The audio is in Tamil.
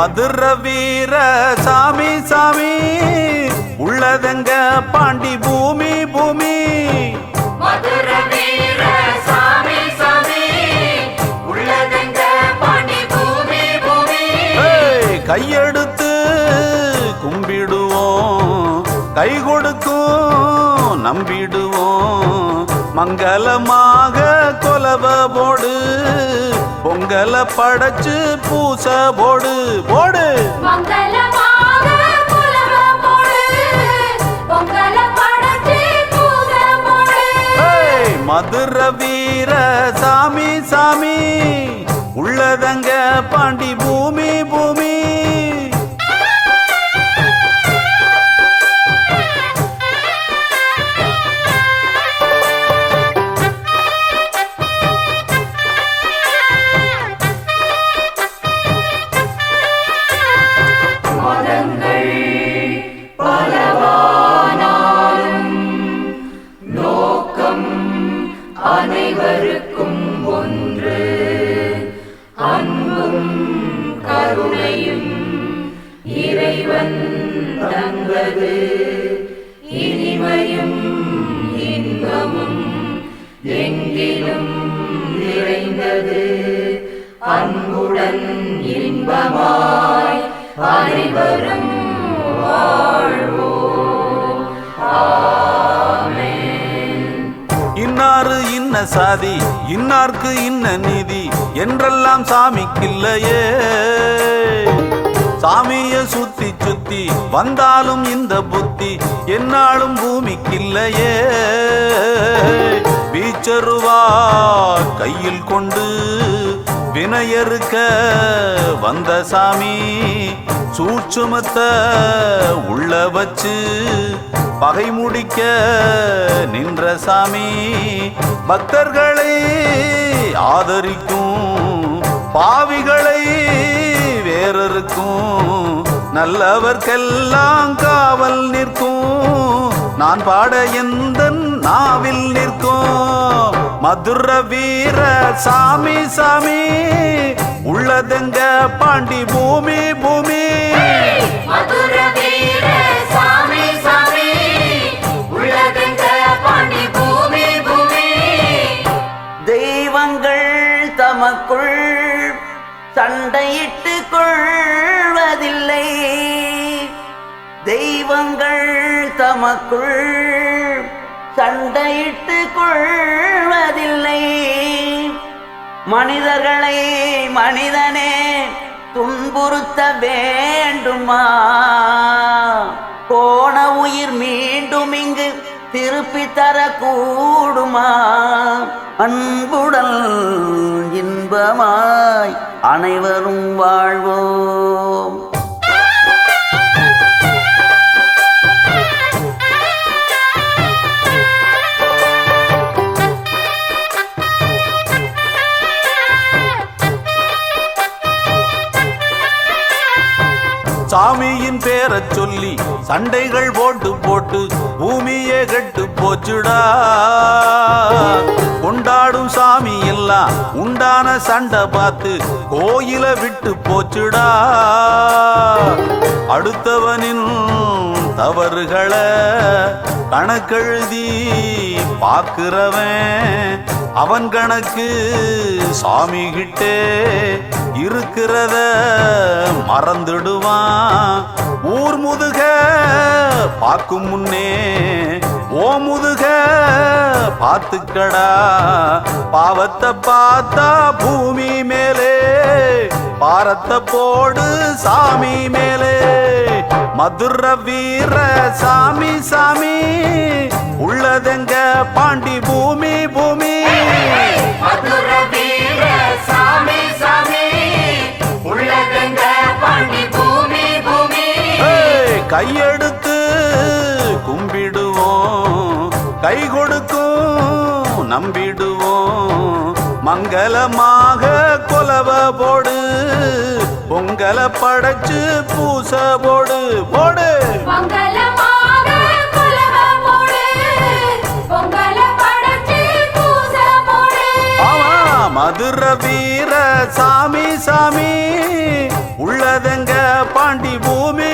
மதுரை வீர சாமி சாமி உள்ளதங்க பாண்டி பூமி பூமி மதுரை வீர சாமி சாமி உள்ளதங்க பாண்டி பூமி பூமி கையெடுத்து கும்பிடுவோம் கை கொடுக்கும் நம்பிடுவோம் மங்களமாக கொலவ போடு பொங்கல படைச்சு பூச போடு போடு மங்களமாக கொலவ போடு பொங்கல படைச்சு பூச போடு மதுரை வீர சாமி சாமி உள்ளதங்க பாண்டி பூமி பூமி அனைவருக்கும் ஒன்று அன்பும் கருணையும் இறைவன் தந்தது இனிமையும் இன்பமும் எங்கிலும் நிறைந்தது அன்புடன் இன்பமாய் அனைவரும் வாழ்வோம். இன்னாரு இன்ன சாதி இன்னார்க்கு இன்ன நீதி என்றெல்லாம் சாமிக்கில்லையே சாமிய சுத்தி சுத்தி வந்தாலும் இந்த புத்தி என்னாலும் பூமிக்கில்லையே வீச்சருவா கையில் கொண்டு வினையறுக்க வந்த சாமி சூட்சுமத்த உள்ள வச்சு பகை முடிக்க நின்ற சாமி பக்தர்களை ஆதரிக்கும் பாவிகளை வேறறுக்கும் நல்லவர்க்கெல்லாம் காவல் நிற்கும் நான் பாட எந்த நாவில் நிற்கும் மதுரை வீர சாமி சாமி உள்ளதெங்க பாண்டி பூமி பூமி மதுரை வீர சாமி சாமி உள்ளதெங்க பாண்டி பூமி பூமி தெய்வங்கள் தமக்குள் சண்டையிட்டு கொள்வதில்லை தெய்வங்கள் தமக்குள் சண்டையிட்டு கொள்வதில்லை மனிதர்களை மனிதனே துன்புறுத்த வேண்டுமா போன உயிர் மீண்டும் இங்கு திருப்பி தரக்கூடுமா அன்புடன் இன்பமாய் அனைவரும் வாழ்வோம். சாமியின் பேரச் சொல்லி சண்டைகள் போட்டு போட்டு பூமியே கெட்டு போச்சுடா கொண்டாடும் சாமி எல்லாம் உண்டான சண்டை பார்த்து கோயில விட்டு போச்சுடா அடுத்தவனின் தவறுகளை கணக்கெழுதி பார்க்கிறவன் அவன் கணக்கு சாமி கிட்டே இருக்கிறத மறந்துடுவான் ஊர் முதுக பார்க்கும் முன்னே ஓ முதுக பார்த்துக்கடா பாவத்தை பார்த்தா பூமி மேலே பாரத்தை போடு சாமி மேலே மதுரை வீர சாமி சாமி உள்ளதெங்க பாண்டி பூமி பூமி மதுரை வீர சாமி சாமி உள்ளதெங்க பாண்டி பூமி பூமி கையெடுத்து கும்பிடுவோம் கை கொடுக்கும் நம்பிடுவோம் மங்களமாக கொலவ போடு பொங்கல படைச்சு பூச போடு போடு மங்களமாக கொலவ போடு பொங்கல படைச்சு பூச போடு மதுர வீர சாமி சாமி உள்ளதெங்க பாண்டி பூமி